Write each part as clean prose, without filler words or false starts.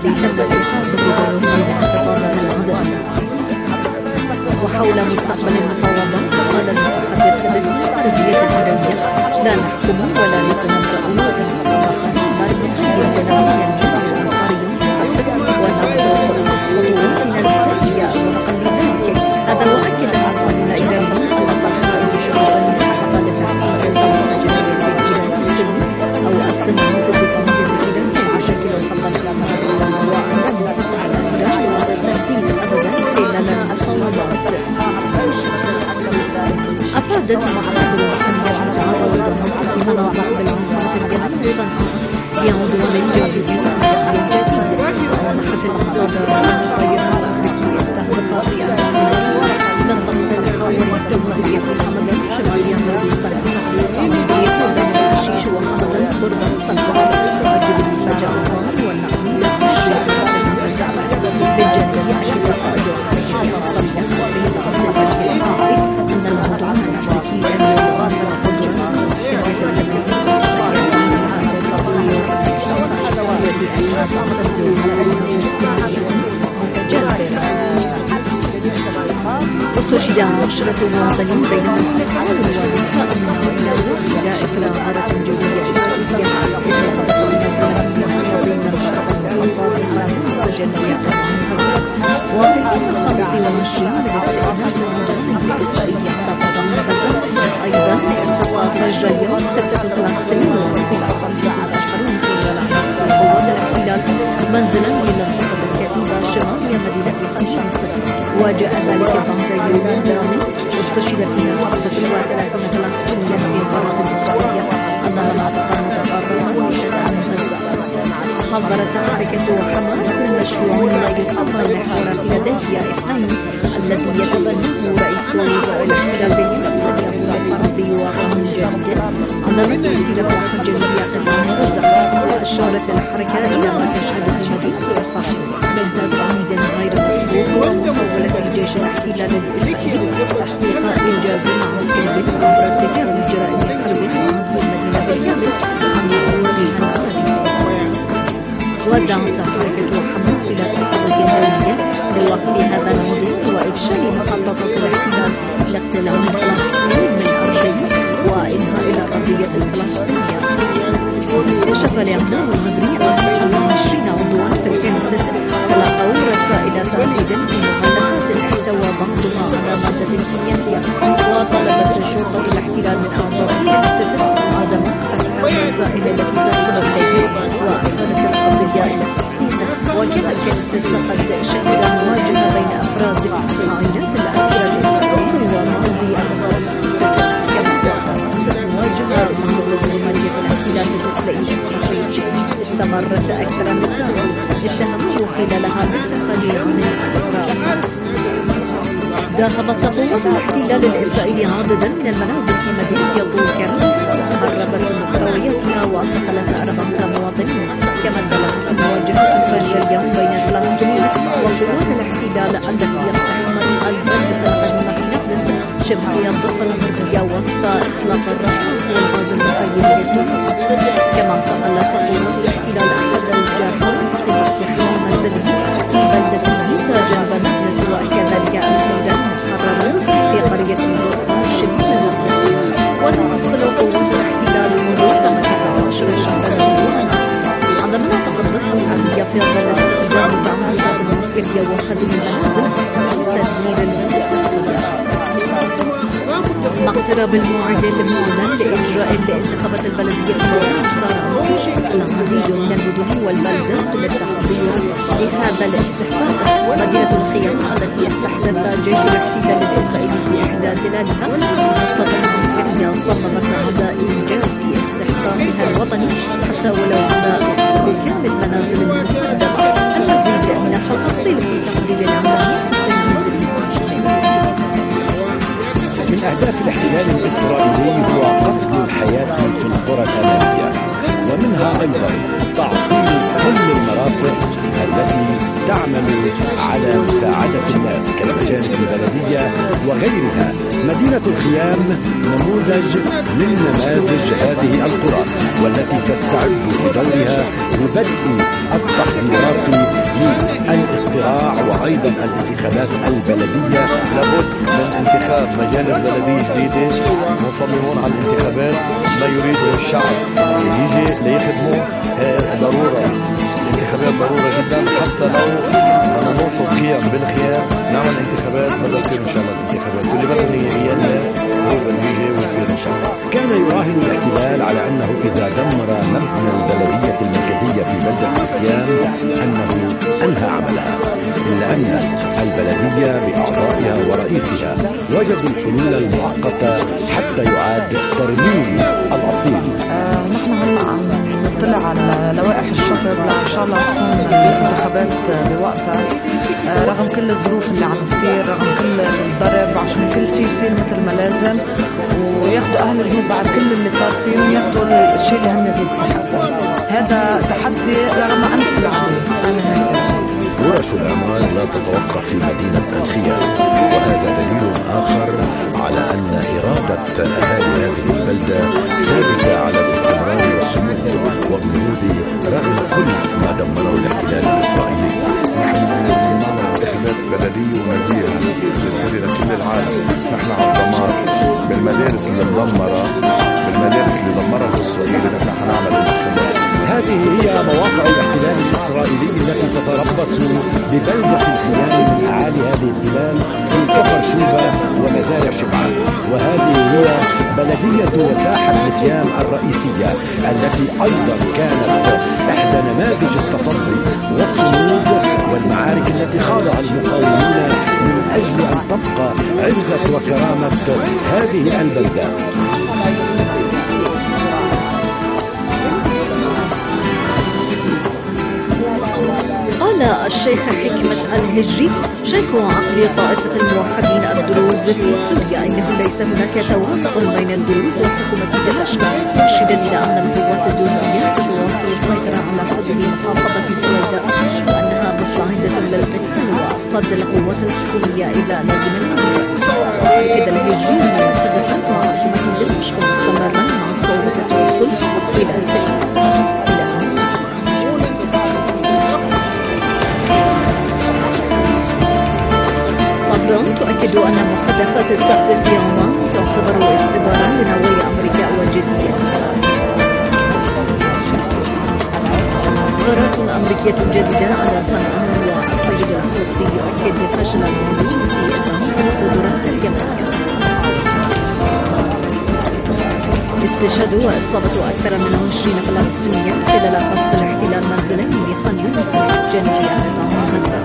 الذي تم إيقافه بين احتفاظات العدد. وحول مستقبل المفاوضات قال المتحدث باسم الخارجية الإيرانية: لا نحكم ولا نتنبأ بالمستقبل، بل نقدم جميع الآخرين ونأخذ خطوات من التأدية وفقا لذلك. هذا وأكد العقاد الإيراني أن طرح الشعوب المستحقة لتعقيد الدولة الجنائية السلمي أو السلمي باتفاقية الإيران يشكل خطا خطرا، وأنه الإيران لا تستفيد أبدا خلال المفاوضات. أفادت محمد محمد عرض في مناطق بالعاصمة اليمنية صنعاء بعدوان جديد ومدخل جديد. وضحت المصادر أن الطيران الأمريكي استهدف في منطقة الخاورية الجنوبية في حمد شماليا غرب صنعاء مديرية بين الشيش وحمد قرب صنعاء سجل المفاجأة والنقل والشيء بالجنوب أشد قائد الحركة الصليبية في العقد أن الموضوع الأمريكي أن يغادر قدرة الشركة الأمريكية استشهد 10 مواطنين بينهم أطفال ونساء من هؤلاء إلى إطلاق غارة جوية وفي اليوم 25 من استئناف المدن الإسرائيلي اعتقد غزة أيضا ارتقى فجر اليوم 36 وفق 15 خلال قوات الاحتلال منزلا لمنطقة الكتيبة شمال مدينة خان شمس، وجاء ذلك بعد يوم دام استشهد فيها 35 فلسطينيا في القارة الإسرائيلية أنها معتقل متقاطعا بشأن غزة. حذرت حركة حماس من مشروع لا يسمى محور فيلادلفيا 2 الذي يتبناه رئيس وزراء الاحتلال بنيامين نتنياهو الغربي وقانون جديد على من يسير فتح جنوبية قطاع غزة. وأشارت الحركة إلى ما تشهده مدينة رفح من تصعيد غير مسبوق ومحاولة الجيش الاحتلال الإسرائيلي تحقيق إنجاز عسكري عبر ارتكاب الجرائم الحربية في المدينة بالكامل عن ظهورها الناري. ودعت حركة حماس إلى اتخاذ جدارية لوقف هذا الموضوع وإفشال مخططات الاحتلال لاقتلاع الفلسطينيين من أرضهم وإنهاء القضية الفلسطينية. اكتشف الإعلام المدني أن 20 عضوا في الكنيست تلقوا رسائل تهديد في مخالفات احتوى بعضها على مادة كيميائية، وطلبت شرطة الاحتلال من أعضاء الكنيست عدم فتح الرسائل التي تصل إليه وأخرت القضية إلى التحقيق. وكما الكنيست فقد شهد مواجهة بين أفراد عائلات الأسرى الإسرائيلي وماضي أنظار مواجهة مع مديرية الاحتلال الإسرائيلي استمرت أكثر من سنة، اتهموه خلالها بالتخلي عن الاستقرار. ذهبت قوات الاحتلال الإسرائيلي عددا من المنازل في مدينة يلطور كرم وخربت مستوياتها واعتقلت 4 مواطنين. كما اندلعت مواجهة فجر اليوم بين الفلسطينيين وقوات الاحتلال التي اقتحمت البلدة القديمة شبه الضفة الغربية وسط إطلاق الرصاص والغاز المسيل للمنطقة. كما انتقلت قوات الاحتلال أحد الجرحى لاقتحام منزله في بلدة جيزة جنب نابلس، وكذلك السودان محرر في قرية شمال المقدس. وتواصل قوات الاحتلال منذ 18 شهرا عندما تقدمت العملية في ظل استخدام العمليات العسكرية وخدم المنازل تدمير المنازل. مع اقتراب الموعد المعلن لإجراء الانتخابات البلدية العديد من المدن والبلدات للتحضير لهذا الاستحقاق. مدينة الخيام التي استحدث جيش الاحتلال الإسرائيلي في إحدى تلالها منصة عسكرية صممت على إنجاز استحقاقها الوطني حتى ولو على ركاب المنازل المقدمة. المزيد من التفاصيل في تحديد العملية. من أهداف الاحتلال الإسرائيلي هو قتل الحياة في القرى الأمامية، ومنها أيضا تعطيل كل المرافق التي تعمل يعمل على مساعدة الناس كالمجالس البلدية وغيرها. مدينة الخيام نموذج من نماذج هذه القرى، والتي تستعد بدورها لبدء التحضيرات للاقتراع وأيضا الانتخابات البلدية. لابد من انتخاب مجالس بلدية جديدة، مصممون على الانتخابات، ما يريده الشعب يجي ليخدموا. ضرورة الانتخابات ضرورة جدا، حتى لو بدنا نوصل خيام بالخيام نعمل انتخابات. بدها تصير ان شاء الله الانتخابات، واللي بدهم هي الناس هو اللي يجي ويصير ان شاء الله. كان يراهن الاحتلال على انه اذا دمر مبنى البلدية المركزية في بلدة الخيام انه انهى عملها، الا ان البلدية باعضائها ورئيسها وجدوا الحلول المؤقتة حتى يعاد ترميم الاصيل. نحن هلا عم نطلع على لوائح الشطر لان شاء الله تكون الانتخابات بوقتها، رغم كل الظروف اللي عم تصير، رغم كل الضرب، عشان كل شيء يصير مثل ما لازم، وياخذوا اهل الجنوب بعد كل اللي صار فيهم ياخذوا الشيء اللي هن بيستحقوه. هذا تحدي رغم انف العدو. ورش العمران لا تتوقف في مدينة الخيام، وهذا دليل آخر على أن إرادة أهالي هذه البلدة ثابتة على الاستمرار والصمود والنهوض رغم كل ما دمره الاحتلال الإسرائيلي. نحن معنا انتخابات بلدية ونزيهة بتصير لكل العالم. نحن على الدمار بالمدارس اللي مدمرة، بالمدارس اللي دمرها إسرائيل نحن حنعمل انتخابات. هذه هي مواقع الاحتلال الإسرائيلي التي تتربص ببلدة الخيام من أعالي هذه البلاد في كفر شوبة ومزارع شبعان. وهذه هي بلدية وساحة الخيام الرئيسية التي أيضا كانت إحدى نماذج التصدي والصمود والمعارك التي خاضها المقاومون من أجل أن تبقى عزة وكرامة هذه البلدة. قال الشيخ حكمة الهجري شيخ عقل طائفة الموحدين الدروز في سوريا إنه ليس هناك توافق بين الدروز وحكومة دمشق، مشيدا إلى أن القوات الدروزية ستواصل السيطرة على حدود محافظة سويداء، وأنها مستعدة للقتال وصد القوات الحكومية إلى لازم الأمر. أكد الهجري أن المحادثات مع حكومة دمشق مستمرة مع صعوبة التوصل إلى السلام. تؤكد أن محادثات السبت في عمان تعتبر اختبارا لنووي أمريكا وجدية. قرارات أمريكية جديدة على صنعاء والسيد الحوثي يؤكد فشل المنظومة في إدارة القدرات اليمنية. استشهاد وإصابة أكثر من 20 فلسطينيا خلال قصف الاحتلال منزلين بخان يونس جنوب غزة.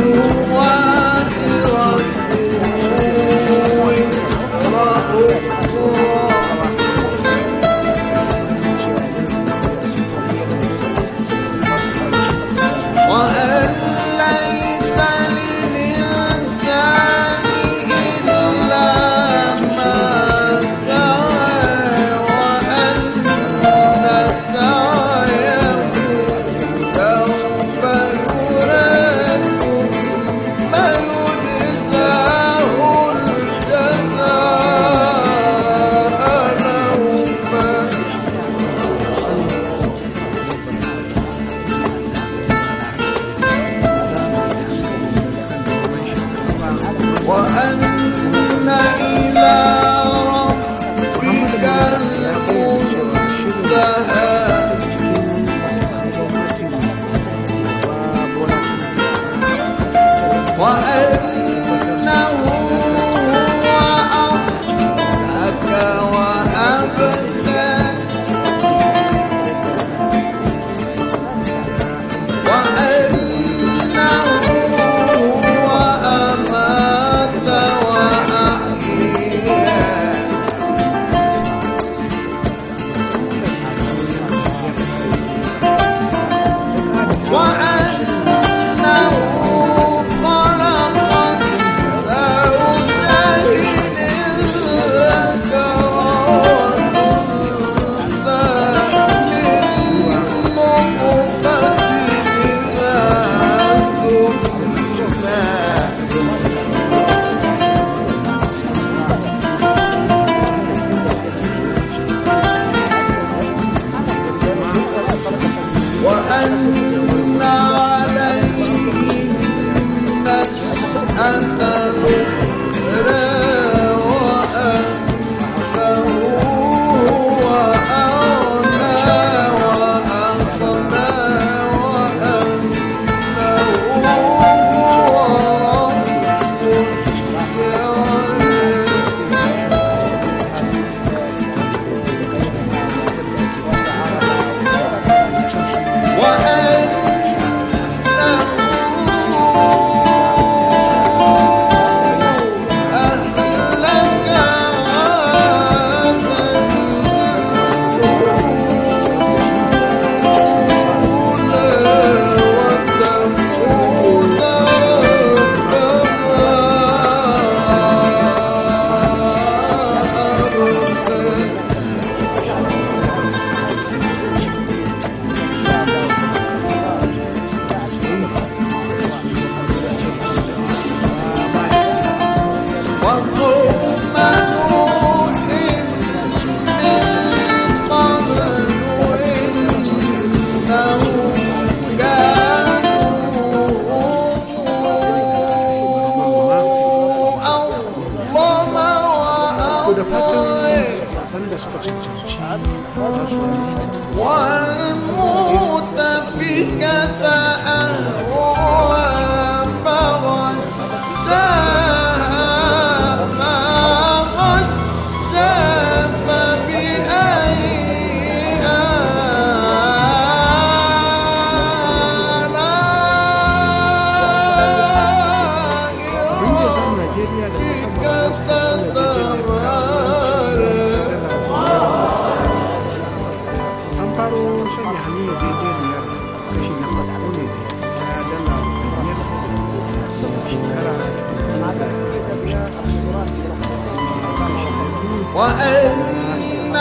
وأن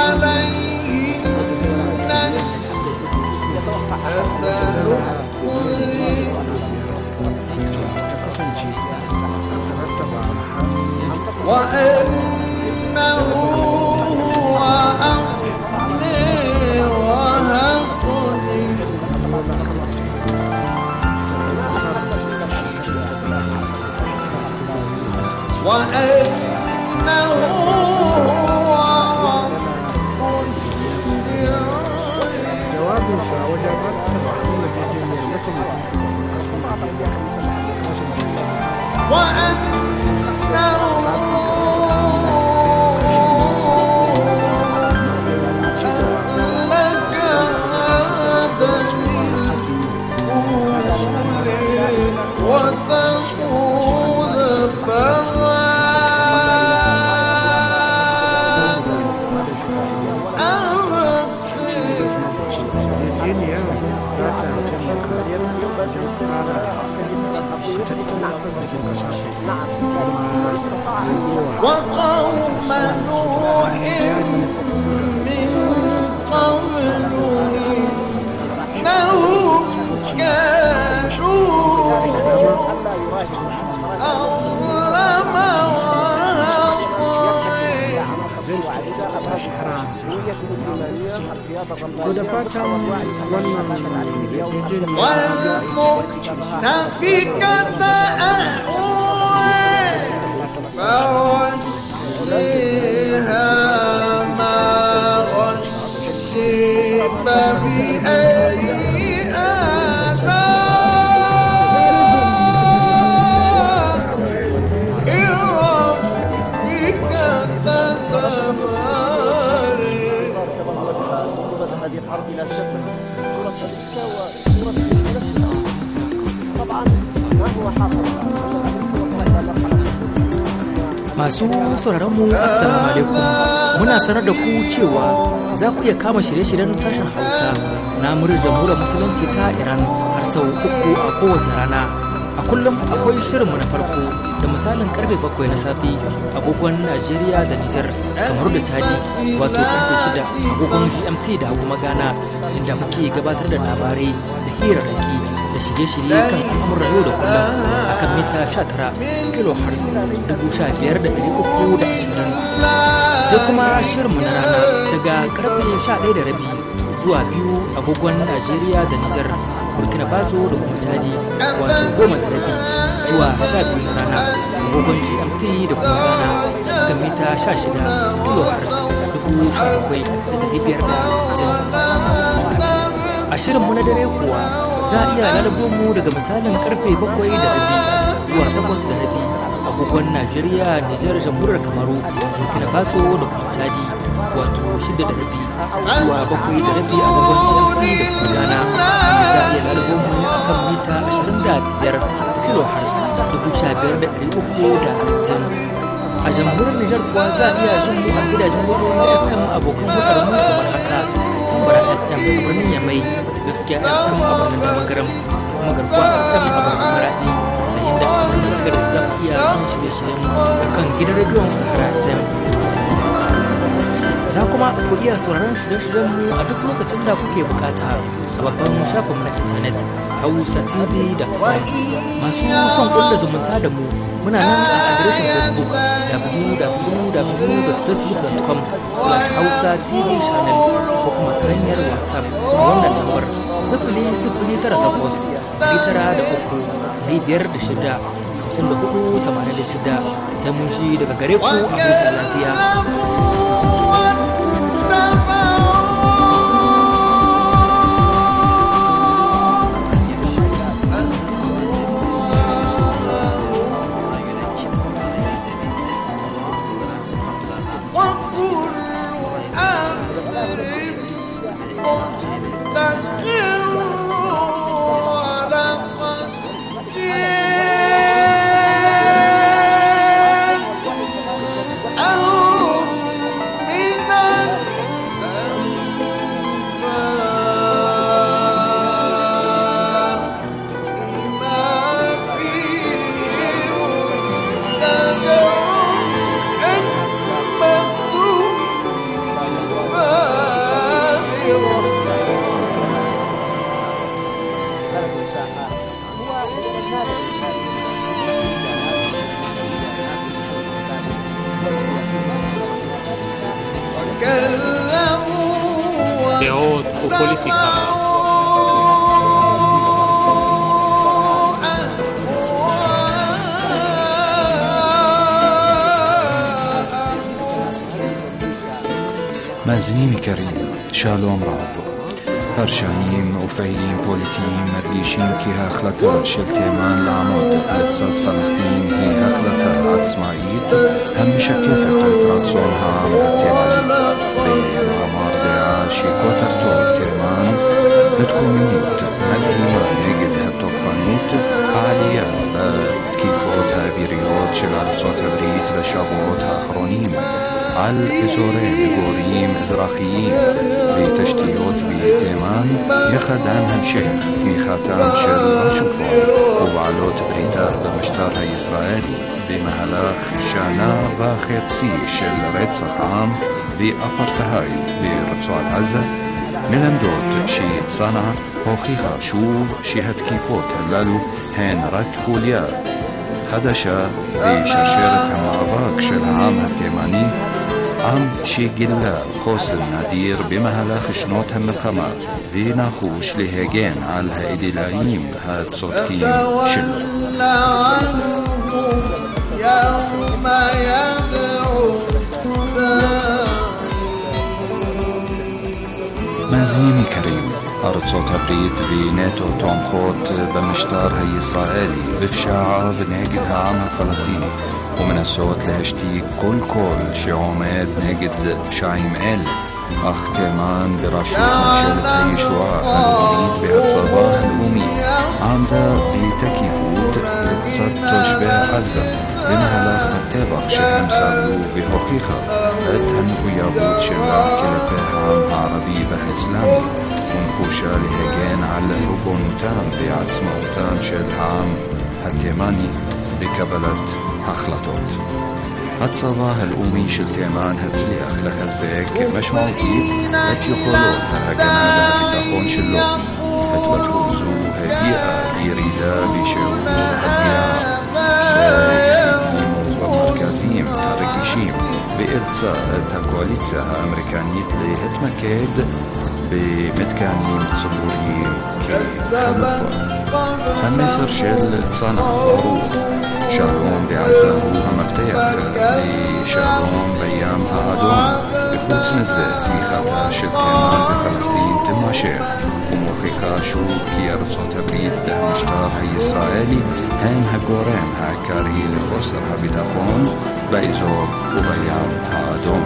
عليه وأنه هو أغني وهقني وأنه وأنه وقوم نوح من قبل إنهم كانوا أظلم والمؤتفكة أهوى فغشيها ما غشي فبأي Masu sauraronmu assalamu alaikum, muna sanar da ku cewa za ku iya kama shirye-shiryen sashen Hausa na muryar jamhuriyar musulunci ta Iran har sau 3 a kowace rana. A kullum akwai shirinmu na farko da misalin karfe 7 na safe agogon Najeriya da Nijar, kamar da Chadi, wato karfe 6 agogon GMT da kuma Ghana, inda muke gabatar da labarai da hirarraki da shirye-shirye kan al'amuran yau da kullum a kan mita 19 kHz 15,320. Sai kuma shirinmu na rana daga karfe 11:30 zuwa 2 agogon Najeriya da Nijar, Burkina Faso da kuma Chadi, wato 10:30 zuwa 12 na rana agogon GMT da kuma Ghana kan mita 16 kHz 17,560. A shirinmu na dare kuwa za a iya lalabo mu daga misalin karfe 7:30 zuwa 8:30 agogon Najeriya, Nijar, Jamhuriyar Kamaru, Burkina Faso da kuma Chadi, wato 6:30 zuwa 7:30 agogon GMT da kuma Ghana. Za a iya lalabo mu akan mita 25 kHz 15,360. A jamhuriyar Nijar kuwa za a iya jin mu a gidajen rediyo na FM abokan hukar mu kamar haka: Tambara FM a birnin Yamai, Gaskiya FM a birnin Damagaram, kuma Garkuwa FM a birnin Maradi, da inda a birnin Agadas za ku iya jin shirye-shiryen kan gidan rediyon Sahara FM. Za kuma ku iya sauraron shirye-shiryenmu a duk lokacin da kuke bukata a babban shafinmu na intanet hausatv.com. Masu son kulla zumunta da mu muna nan a adireshin Facebook www.facebook.com/hausatv channel ko kuma ta hanyar WhatsApp a wannan lambar 00983-506-5486. Sai mun ji daga gare ku a huta lafiya. דעות ופוליטיקה. مازنين كريم شالوم راب هرشانيم وفايلين بوليتيين مرقيشين كي هاخلتا شلتيمان لعمود لتصد فلسطين هي هاخلتا عتصماعيد هم شكفت لتراتسونها عم هتلالي بمعمار داعش يكوتر طول تيمان بتكون منيوت مدهيما نجد هالطوفانوت عالية كيفوت هابيريوت شلال صوت هبريت بشابوت هاخرونيم על אזורי מגורים אזרחיים ותשתיות בתימן, יחד עם המשך תמיכתם של וושינגטון ובעלות בריתה במשטר הישראלי במהלך שנה וחצי של רצח עם ואפרטהייד ברצועת עזה, מלמדות שצנעא הוכיחה שוב שהתקיפות הללו הן רק חוליה חדשה בשרשרת המאבק של העם התימני, עם שגילה חוסן נדיר במהלך שנות המלחמה ונחוש להגן על האידיאלים הצודקים שלו. מאזינים יקרים, ארצות הברית ונאטו תומכות במשטר הישראלי בפשעה ונגד העם הפלסטיני ומנסות להשתיק כל קול שעומד נגד פשעים אלה, אך תימן בראשות ממשלת הישועה הלאומית והצבא הלאומי עמדה בתקיפות לצד תושבי עזה במהלך הטבח שהם סבלו והוכיחה את המחויבות שלה כלפי העם הערבי והאסלאמי ונחושה להגן על ריבונותם ועצמאותם של העם התימני בקבלת החלטות. הצבא הלאומי של תימן הצליח לחזק משמעותית את יכולות ההגנה והביטחון שלו. התפתחות זו הביאה לירידה בשיעור הפגיעה במרכזים הרגישים ואילצה את הקואליציה האמריקנית להתמקד במתקנים ציבוריים כחלופות. המסר של צנעא ברור: שלום בעזה הוא המפתח לשלום בים האדום, וחוץ מזה תמיכתה של תימן בפלסטין תימשך ומוכיחה שוב כי ארצות הברית והמשטר הישראלי הם הגורם העיקרי לחוסר הביטחון באזור ובים האדום.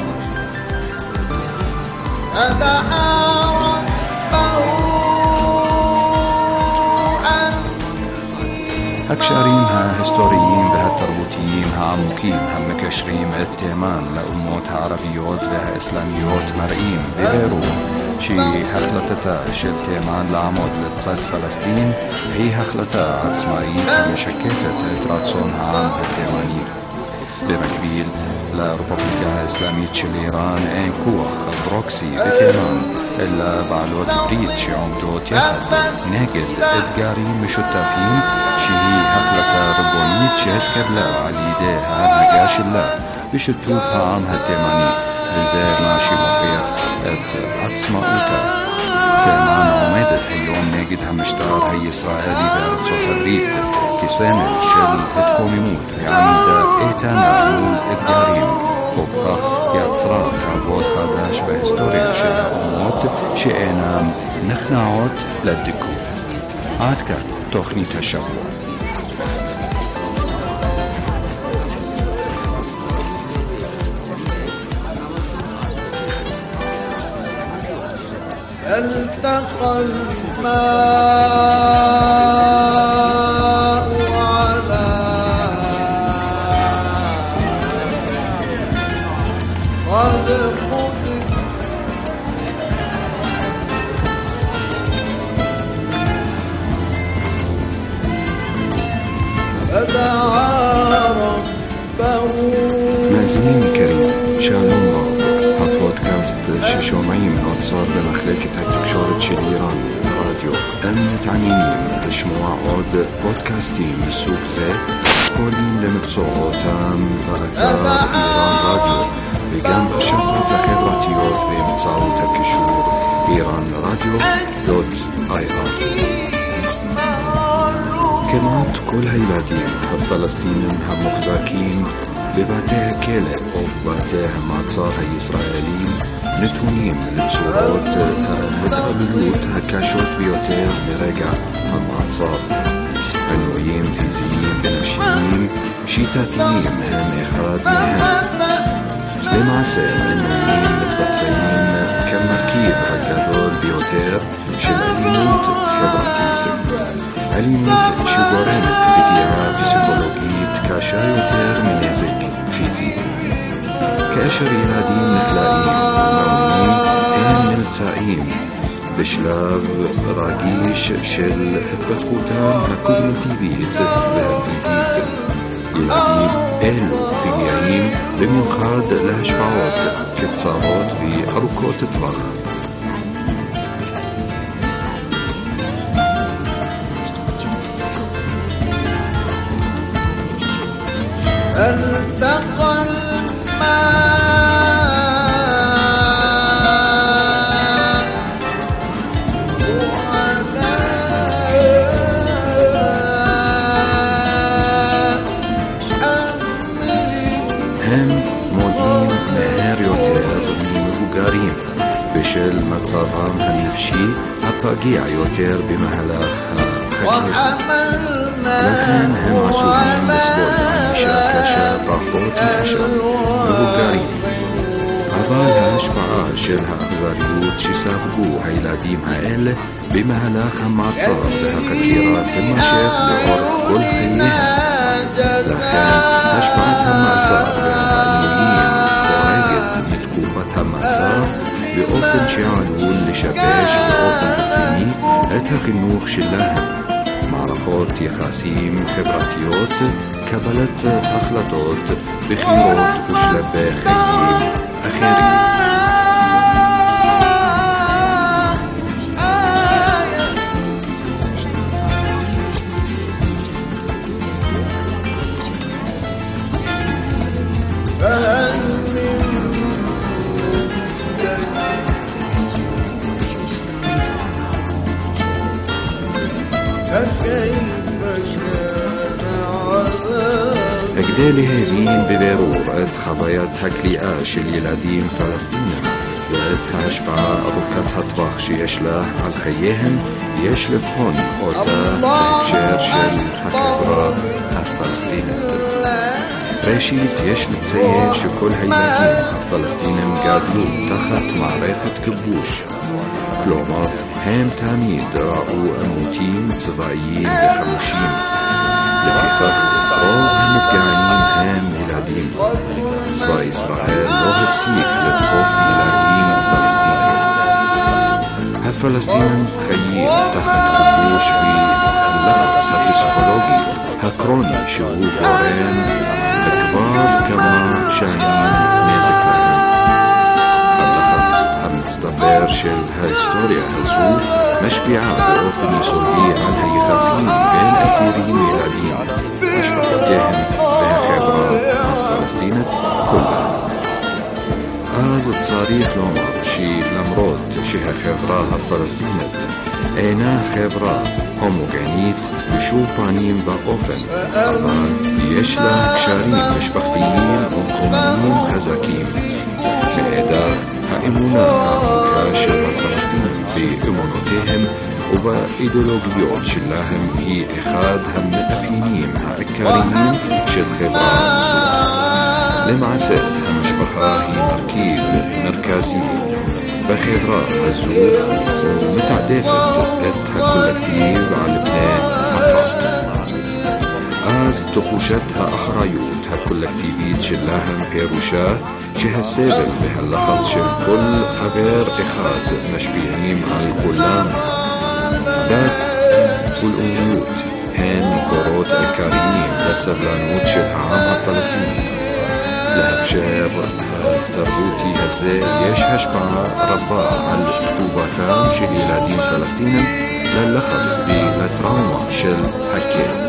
הקשרים ההיסטוריים והתרבותיים העמוקים המקשרים את תימן לאומות הערביות והאסלאמיות מראים בבירור שהחלטתה של תימן לעמוד לצד פלסטין היא החלטה עצמאית המשקפת את רצון העם התימני. במקביל לרפובליקה האסלאמית של איראן אין כוח פרוקסי בתימן, אלא בעלות ברית שעומדות יחד נגד אתגרים משותפים שהיא החלטה ריבונית שהתקבלה על ידי ההנהגה שלה בשיתוף העם התימני, וזה מה שמוכיח את עצמאותה. תימן עומדת היום נגד המשטר הישראלי בארצות הברית כסמל של התקוממות ועמידה איתנה מול אתגרים, ובכך יצרה כבוד חדש בהיסטוריה של האומות שאינן נכנעות לדיכוי. עד כאן תוכנית השבוע. التقى الماء على قد خطف فدعا ربه. מאזינים יקרים, שלום רב. הפודקאסט ששומעים נוצר במחלקת התקשורת של איראן רדיו. אם מתעניינים לשמוע עוד פודקאסטים מסוג זה, קוראים למצואותם באתר איראן רדיו וגם ברשתות החברתיות באמצעות הקישור iranradio.ir. כמעט כל הילדים הפלסטינים המוחזקים בבתי הכלא או בבתי המעצר הישראלים נתונים לצורות ההתעללות הקשות ביותר מרגע המעצר. עינויים פיזיים ונפשיים שיטתיים הם אחד מהם. למעשה עינויים מתבצעים כמרכיב הגדול ביותר של אלימות חברתית. אלימות שגורמת פגיעה פסיכולוגית קשה יותר מנזק פיזי. כאשר 10 ילדים נחלאים ומאומנים נמצאים בשלב רגיש של התפתחותם הקוגניטיבית והפיזית. ילדים אלו פגיעים במיוחד להשפעות קצרות וארוכות טווח. בשל מצבם הנפשי הפגיע יותר במהלך החקירה. לכן הם עשויים לסבול ענישה קשה פחות מאשר מבוגרים. אבל ההשפעה של האכזריות שספגו הילדים האלה במהלך המעצר והחקירה תימשך לאורך כל חייהם. לכן השפעת המאסר והעינויים חורגת מתקופת המאסר באופן שעלול לשבש באופן רציני את החינוך שלהם, מערכות יחסים חברתיות, קבלת החלטות, בחירות ושלבי חיים אחרים. כדי להבין בבירור את חוויית הכליאה של ילדים פלסטינים ואת ההשפעה ארוכת הטווח שיש לה על חייהם, יש לבחון אותה בהקשר של החברה הפלסטינית. ראשית, יש לציין שכל הילדים הפלסטינים גדלו תחת מערכת כיבוש. כלומר, הם תמיד ראו עימותים צבאיים וחמושים. לפיכך, רוב המפגעים הם ילדים. צבא ישראל לא הפסיק לתקוף ילדים פלסטינים. הפלסטינים חיים תחת כיבוש והלחץ הפסיכולוגי הקרוני שהוא גורם וכבר כמה שנים נזק להם. הלחץ המצטבר של ההיסטוריה הזו משפיעה באופן יסודי על היחסים בין אסירים וילדים, משפחותיהם והחברה הפלסטינית כולה. אז צריך לומר שלמרות שהחברה הפלסטינית אינה חברה הומוגנית בשום פנים ואופן, אבל יש לה קשרים משפחתיים ומקומיים חזקים. מאידך, האמונה העמוקה של הפלסטינים באמונותיהם ובאידיאולוגיות שלהם היא אחד המאפיינים העיקריים של חברה זו. למעשה, המשפחה היא מרכיב מרכזי בחברה הזו ומתעדפת את הקולקטיב על פני הפרט. אז תחושת האחריות הקולקטיבית שלהם פירושה שהסבל והלחץ של כל חבר אחד משפיעים על כולם. דת ולאומיות הן מקורות עיקריים לסבלנות של העם הפלסטיני. להקשר התרבותי הזה יש השפעה רבה על תגובתם של ילדים פלסטינים ללחץ ולטראומה של הכלא.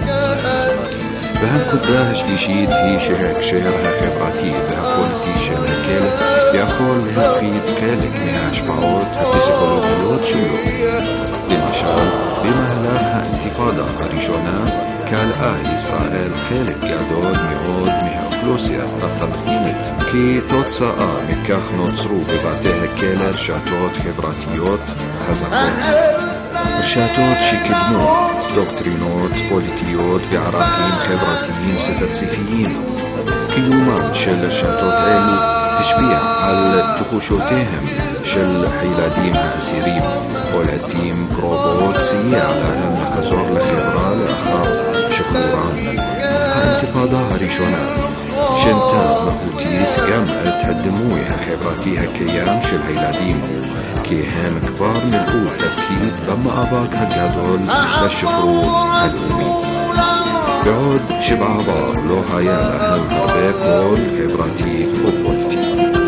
והנקודה השלישית היא שההקשר החברתי והפוליטי של הכלא יכול להפחית חלק מההשפעות הפסיכולוגיות שלו. למשל, במהלך האינתיפאדה הראשונה כלאה ישראל חלק גדול מאוד מהאוכלוסייה הפלסטינית. כתוצאה מכך נוצרו בבתי הכלא רשתות חברתיות חזקות. רשתות שקידמו דוקטרינות פוליטיות וערכים חברתיים ספציפיים. קיומן של רשתות אלו השפיע על תחושותיהם של הילדים האסירים, ולעתים קרובות סייע להם לחזור לחברה לאחר שחרורם. האינתיפאדה הראשונה, שינתה מהותית גם את הדימוי החברתי הקיים של הילדים, כי הם כבר מילאו תפקיד במאבק הגדול לשחרור הלאומי. בעוד שבעבר לא היה להם הרבה קול חברתי ופוליטי.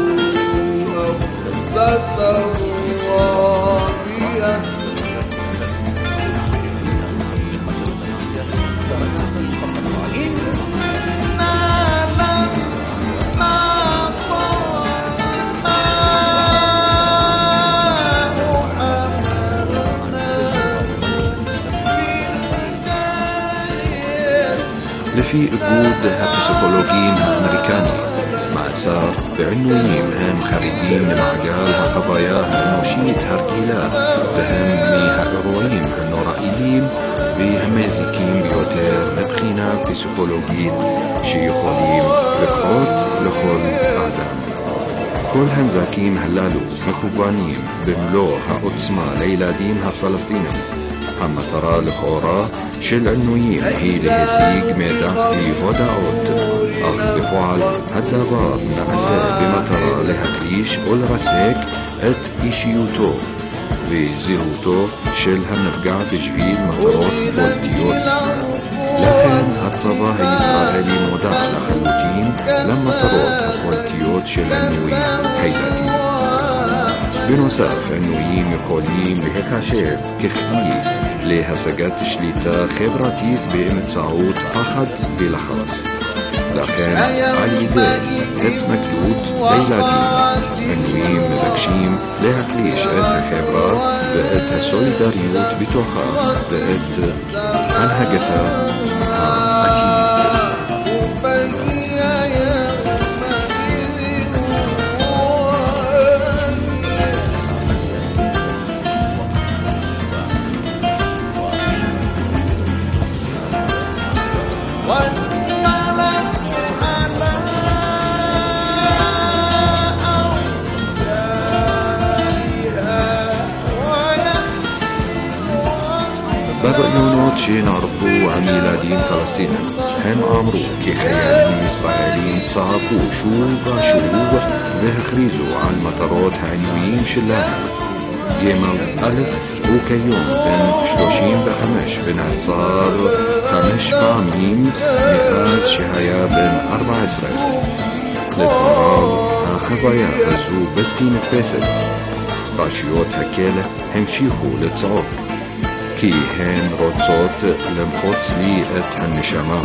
לפי איגוד הפסיכולוגים האמריקני, מעצר ועינויים הם חריגים למעגל החוויה האנושית הרגילה, והם מהאירועים הנוראיים והמזיקים ביותר מבחינה פסיכולוגית שיכולים לקרות לכל אדם. כל הנזקים הללו מכוונים במלוא העוצמה לילדים הפלסטינים. המטרה לכאורה של עינויים היא להשיג מידע להודעות, אך בפועל הדבר נעשה במטרה להקדיש או לרסק את אישיותו וזהותו של הנפגע בשביל מטרות פוליטיות. לכן הצבא הישראלי מודע לחלוטין למטרות הפוליטיות של עינויים הילדים. בנוסף, עינויים יכולים להיחשב ככלי להשגת שליטה חברתית באמצעות פחד ולחץ. לכן, על ידי התמקדות בילדים, עינויים מבקשים להחליש את החברה ואת הסולידריות בתוכה ואת הנהגתה העתידית. בראיונות שנערכו עם ילדים פלסטינים, הם אמרו כי חיילים ישראלים צעקו שוב ושוב והכריזו על מטרות העינויים שלהם. ג' א' הוא כיום בן 35 ונעצר 5 פעמים מאז שהיה בן 14. לדבריו, החוויה הזו בלתי נתפסת. רשויות הכלא המשיכו לצעוק כי הן רוצות למחוץ לי את הנשמה.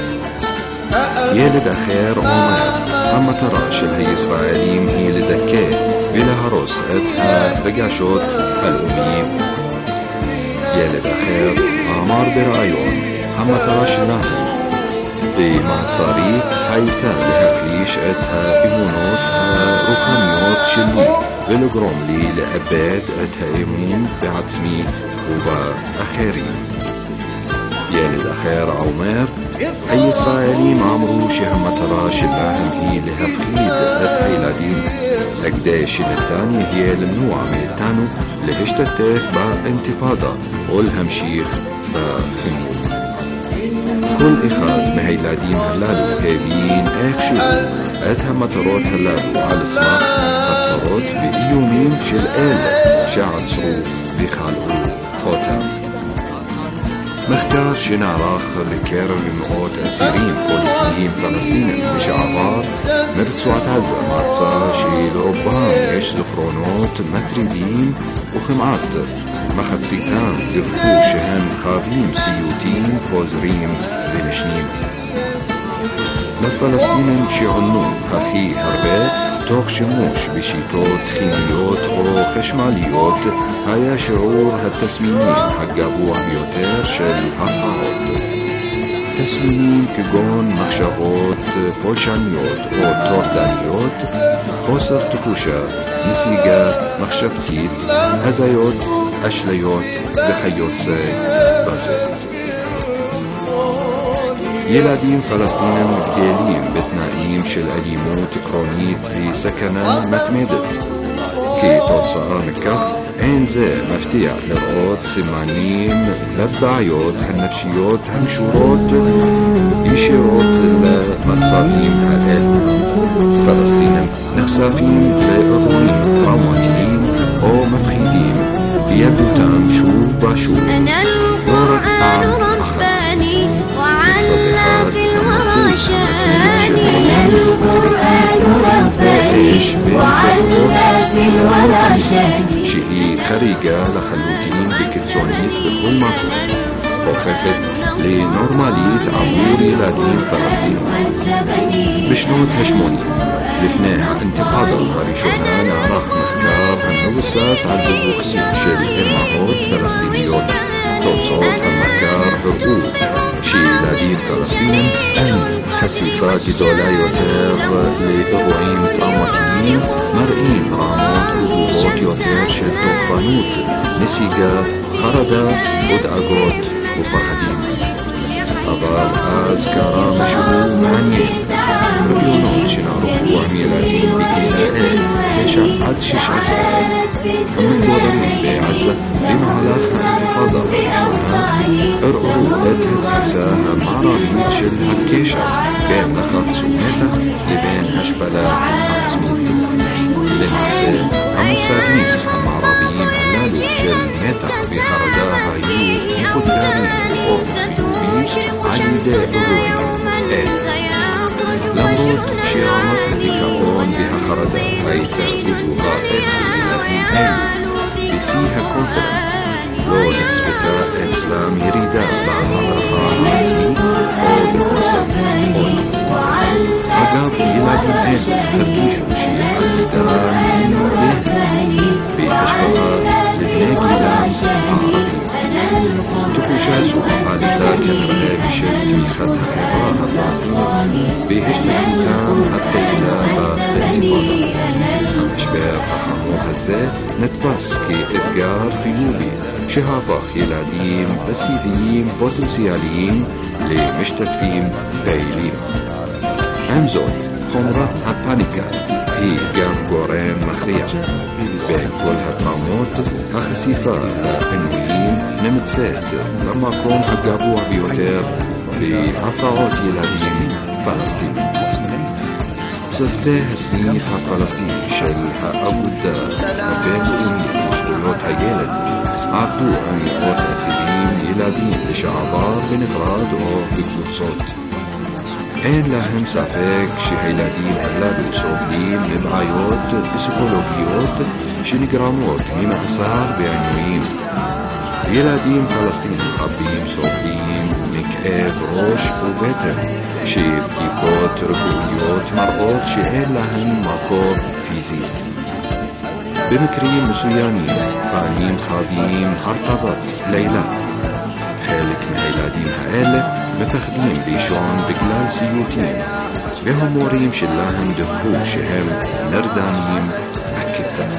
ילד אחר אומר, המטרה של הישראלים היא לדכא ולהרוס את הרגשות הלאומיים. ילד אחר אמר בראיון, המטרה שלנו במעצרי הייתה להחליש את האמונות הרוחניות שלי ולגרום לי לאבד את האמון בעצמי ובאחרים. ילד אחר אומר, הישראלים אמרו שהמטרה שלהם היא להפחיד את הילדים, כדי שניתן יהיה למנוע מאיתנו להשתתף באינתיפאדה או להמשיך בחינוך. כל אחד מהילדים הללו הבין איכשהו את המטרות הללו על סמך הצהרות ואיומים של אלה שעצרו וכלאו אותם. מחקר שנערך בקרב מאות אסירים פוליטיים פלסטינים לשעבר מרצועת עזה מצא שלרובם יש זיכרונות מטרידים וכמעט מחציתם דיווחו שהם חווים סיוטים חוזרים ונשנים. לפלסטינים שעונו הכי הרבה תוך שימוש בשיטות כימיות או חשמליות היה שיעור התסמינים הגבוה ביותר של הפרעות. תסמינים כגון מחשבות פולשניות או טורדניות, חוסר תחושה, נסיגה מחשבתית, הזיות, אשליות וכיוצא בזה. ילדים פלסטינים גדלים בתנאים של אלימות קרונית וסכנה מתמדת. כתוצאה מכך, אין זה מפתיע לראות סימנים לבעיות הנפשיות הקשורות ישירות שהיא חריגה לחלוטין וקיצונית בכל מקום, הופכת לנורמלית עבור ילדים פלסטינים. בשנות ה-80, לפני האינתיפאדה הראשונה, נערך מחקר המבוסס על דיווחים של אימהות פלסטיניות. תוצאות המחקר הראו שילדים פלסטינים אין חשיפה גדולה יותר לאירועים טראומטיים, מראים רמות גבוהות יותר של תוקפנות, נסיגה, חרדה ודאגות ופחדים. אבל אז קרה משהו מעניין. ראיונות שנערכו עם ילדים בגילאי 9 עד 16 המתגוררים בעזה במהלך האינתיפאדה הראשונה הראו את התפיסה המערבית של הקשר בין לחץ ומתח לבין השפלה עצמית. למעשה, המושגים המערביים הללו של מתח וחרדה היו מפותחים באופן חיובי על ידי אירועים אלה. למרות שרמת הדיכאון והחרדה הייתה גבוהה אצל ילדים אלו, בשיא הקונפרנס לא נצפתה אצלם ירידה בהערכה העצמית או בחוסר ביטחון. אגב, ילדים אלו הרגישו שהעתידה נמוכה בהשוואה לבני גילם הערבים. תחושה זו עלתה כנראה בשל תמיכת החברה הפלסטינית בהשתתפותם הפעילה באינתיפאדה. המשבר החמור הזה נתפס כאתגר חיובי שהפך ילדים פסיביים פוטנציאליים למשתתפים פעילים. עם זאת, חומרת הפאניקה היא גם גורם מכריע. בין כל הטראומות, החשיפה לפינויים נמצאת במקום הגבוה ביותר בהפרעות ילדים פלסטינים. צוותי הסניף הפלסטיני של האגודה הבינלאומית לזכויות הילד עבדו עם מאות אסירים ילדים לשעבר בנפרד או בקבוצות. אין להם ספק שהילדים הללו סובלים מבעיות פסיכולוגיות שנגרמות ממאסר ועינויים. ילדים פלסטינים רבים סובלים מכאב ראש ובטן, שבדיקות רפואיות מראות שאין להם מקור פיזי. במקרים מסוימים פעמים חווים הרטבת לילה. חלק מהילדים האלה מפחדים לישון בגלל סיוטים, והמורים שלהם דיווחו שהם נרדמים בכיתה.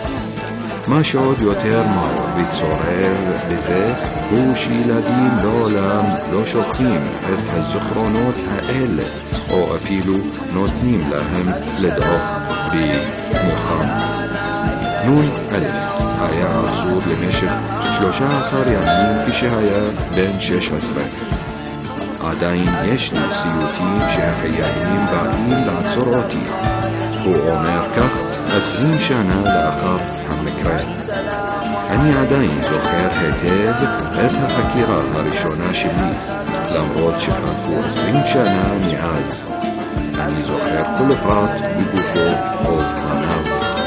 מה שעוד יותר מר וצורב בזה הוא שילדים לעולם לא שוכחים את הזיכרונות האלה, או אפילו נותנים להם לדעוך במוחם. נון אלף היה עצור למשך 13 ימים כשהיה בן 16. עדיין יש לי סיוטים שהחיילים באים לעצור אותי. הוא אומר כך 20 שנה לאחר המקרה. אני עדיין זוכר היטב את החקירה הראשונה שלי, למרות שחלפו 20 שנה מאז. אני זוכר כל פרט בגופו או פניו.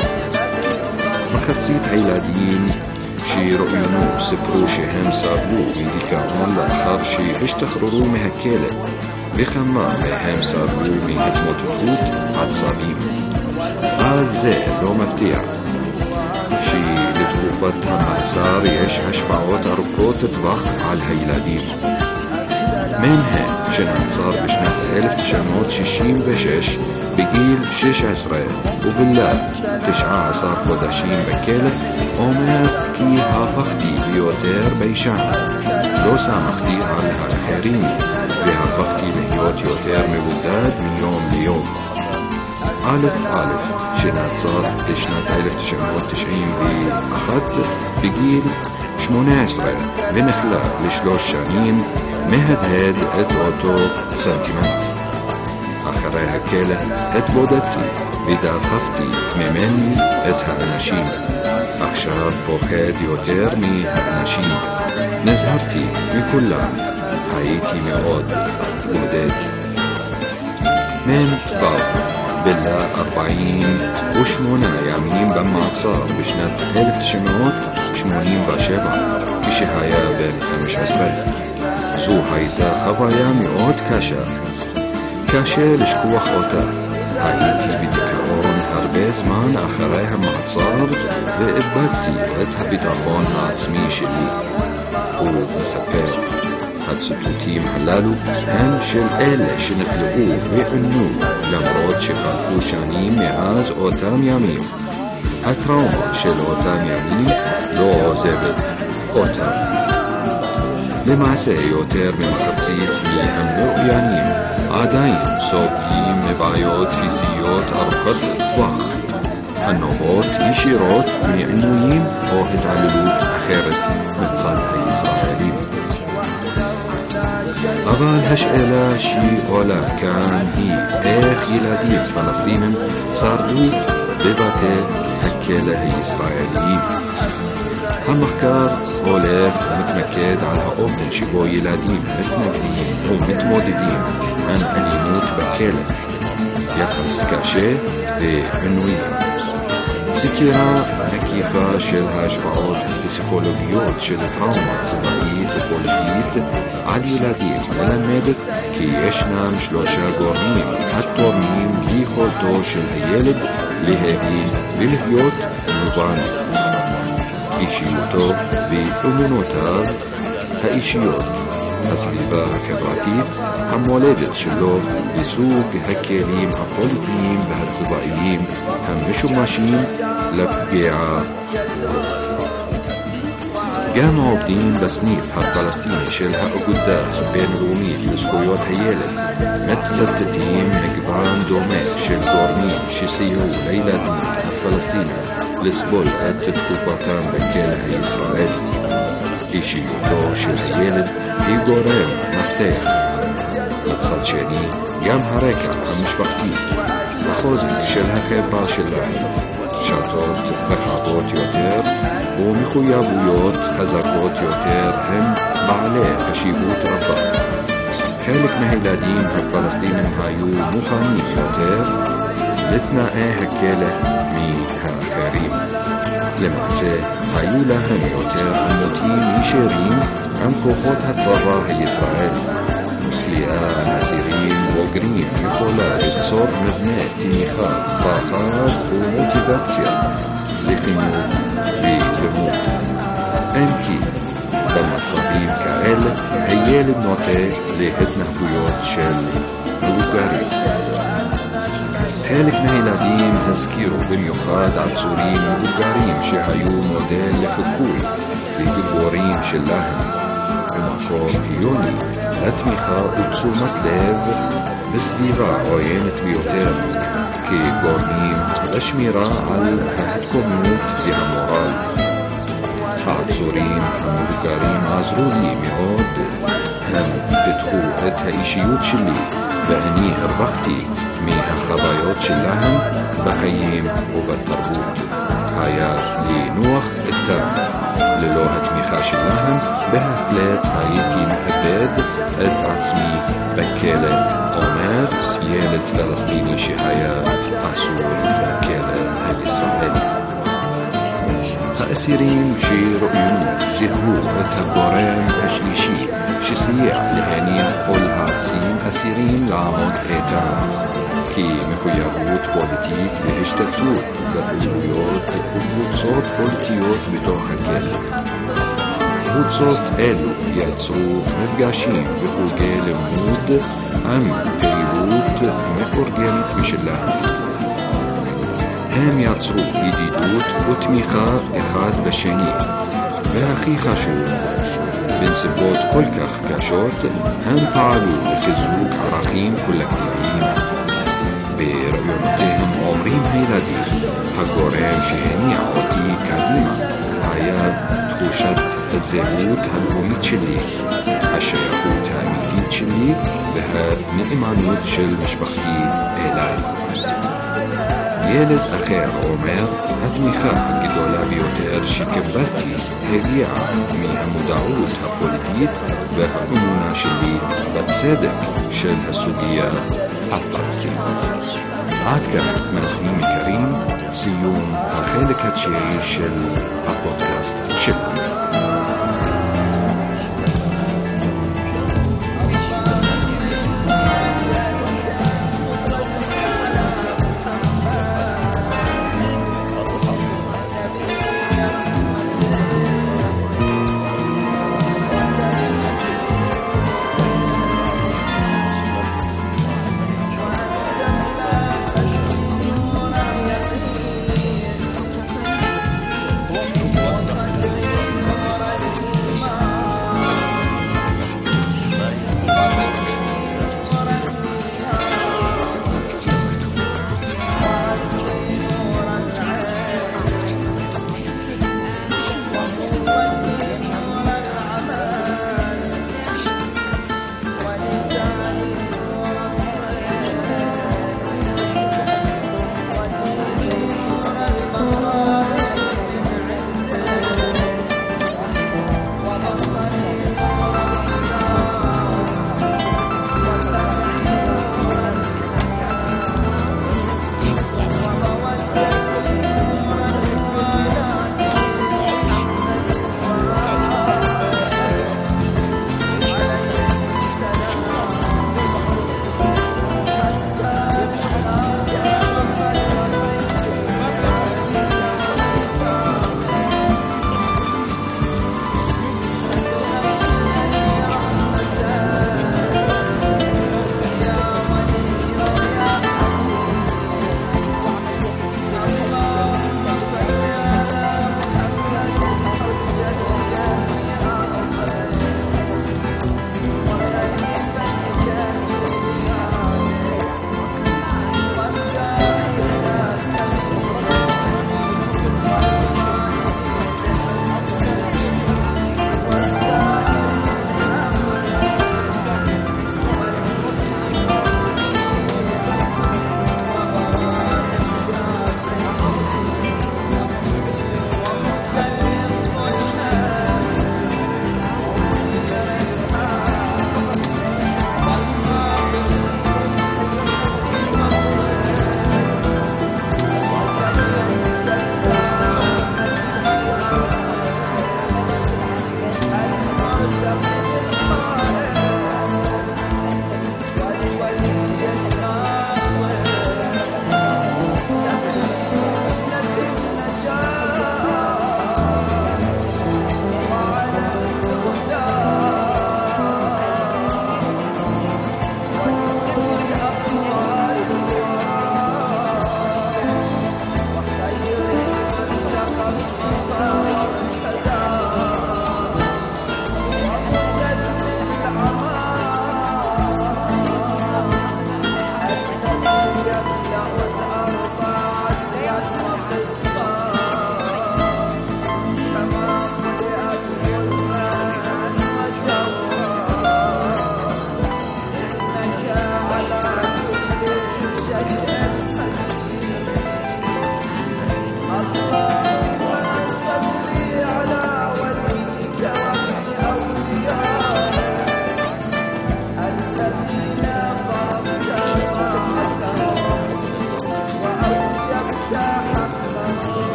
מחצית הילדים שראוינו סיפרו שהם סבלו מדיכאון לאחר שהשתחררו מהכלא, וכמה מהם סבלו מהתמוטטות עצבים. אז זה לא מפתיע שלתקופת המאסר יש השפעות ארוכות טווח על הילדים. מנהל שנעצר בשנת 1966 בגיל 16 ובילה 19 חודשים בכלא אומר כי הפכתי ליותר ביישן, לא שמחתי על האחרים והפכתי להיות יותר מבודד מיום ליום. א' שנעצר בשנת 1991 בגיל 18 ונכלא ל3 שנים מהדהד את אותו סנטימנט. אחרי הכלא התבודדתי ודחפתי ממני את האנשים. עכשיו פוחד יותר מהאנשים. נזהרתי מכולם. הייתי מאוד בודד. מן ו' בילה 48 במעצר בשנת 1987 כשהיה בן 15. זו הייתה חוויה מאוד קשה. קשה לשכוח אותה. הייתי בדיכאון הרבה זמן אחרי המעצר ואיבדתי את הביטחון העצמי שלי. הוא מספר, הציטוטים הללו הם של אלה שנפלאו ועונו למרות שחלפו שנים מאז אותם ימים. הטראומה של אותם ימים לא עוזבת אותם. למעשה יותר ממחצית מהמרואיינים עדיין סובלים מבעיות פיזיות ארוכות טווח הנובעות ישירות מעינויים או התעללות אחרת מצד הישראלים. אבל השאלה שעולה כאן היא איך ילדים פלסטינים שרדו בבתי הכלא הישראליים. המחקר הולך ומתמקד על האופן שבו ילדים מתנגדים ומתמודדים עם אלימות בכלא, יחס קשה ועינויים. סקירה מקיפה של ההשפעות הפסיכולוגיות של טראומה צבאית ופוליטית על ילדים מלמדת כי ישנם 3 גורמים התורמים ליכולתו של הילד להבין ולהיות מובן: אישיותו ואמונותיו האישיות, הסביבה החברתית, המולדת שלו וסוג הכלים הפוליטיים והצבאיים המשומשים לפגיעה. גם העובדים בסניף הפלסטיני של האגודה הבינלאומית לזכויות הילד מצטטים מגוון דומה של גורמים שסייעו לילדים הפלסטינים לסבול את תקופתם בכלא הישראלי. אישיותו של הילד היא גורם מפתח. מצד שני, גם הרקע המשפחתי, החוזק של החברה שלנו, שתות רחבות יותר ומחויבויות חזקות יותר הם בעלי חשיבות רבה. חלק מהילדים הפלסטינים היו מוכנים יותר לתנאי הכלא מהאחרים. למעשה, היו להם יותר עימותים ישירים עם כוחות הצבא הישראלי. כליאה אסירים בוגרים יכולה ליצור מבנה תמיכה, פחד ומוטיבציה לחינוך ולימוד. אם כי במצבים כאלה הילד נוטה להתנהגויות של מבוגרים. חלק מהילדים הזכירו במיוחד עצורים מבוגרים שהיו מודל לחיקוי לגיבורים שלהם, במקור עיוני לתמיכה ותשומת לב בסביבה עוינת ביותר, כגורמים לשמירה על ההתקוממות והמורל. העצורים המבוגרים עזרו לי מאוד, הם פיתחו את האישיות שלי ואני הרווחתי מהחוויות שלהם בחיים ובתרבות. היה לי נוח איתם. ללא התמיכה שלהם בהחלט הייתי מאבד את עצמי בכלא, אומר ילד פלסטיני שהיה אסור בכלא הישראלי. האסירים שראוינו זיהו את הגורם השלישי שסייע להניע או להעצים אסירים לעמוד איתן, כי מחויבות פוליטית והשתתפות בפעילויות וקבוצות פוליטיות בתוך הכלא. קבוצות אלו יצרו מפגשים וחוגי לימוד עם פעילות מאורגנת משלהם. הם יצרו ידידות ותמיכה אחד בשני, והכי חשוב, בנסיבות כל כך קשות, הם פעלו לחיזוק ערכים קולקטיביים. ברעיונותיהם אומרים הילדים, הגורם שהניע אותי קדימה היה תחושת הזהות הלאומית שלי, השייכות האמיתית שלי והנאמנות של משפחתי אליי. ילד אחר אומר, התמיכה הגדולה ביותר שקיבלתי הגיעה מהמודעות הפוליטית והאמונה שלי בצדק של הסוגיה הפלסטינית. עד כאן מאזינים יקרים, סיום החלק התשיעי של הפודקאסט שלנו.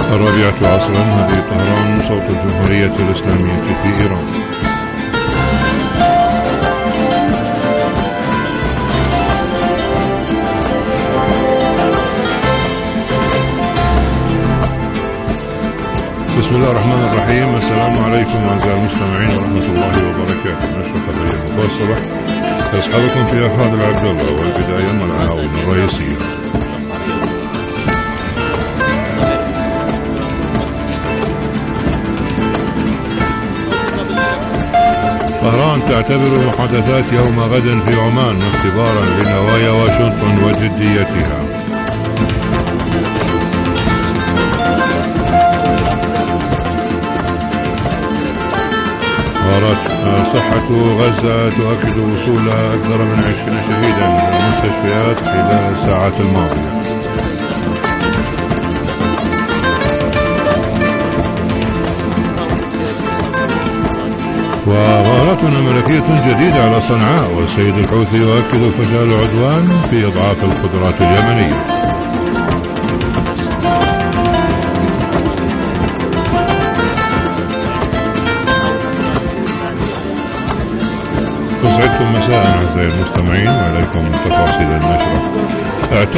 الرابعة عصرا، هذه طهران صوت الجمهورية الإسلامية في إيران. بسم الله الرحمن الرحيم. السلام عليكم أعزائي المستمعين ورحمة الله وبركاته. نشرة خبرية مفصلة تصحبكم فيها خالد عبد الله، والبداية مع العناوين الرئيسية. طهران تعتبر محادثات يوم غد في عمان اختبارا لنوايا واشنطن وجديتها. صحة غزة تؤكد وصول أكثر من 20 شهيدا من المستشفيات خلال الساعات الماضية. وغارات أمريكية جديدة على صنعاء، والسيد الحوثي يؤكد فشل العدوان في إضعاف القدرات اليمنية. أسعدكم مساء أعزائي المستمعين، وإليكم تفاصيل النشرة.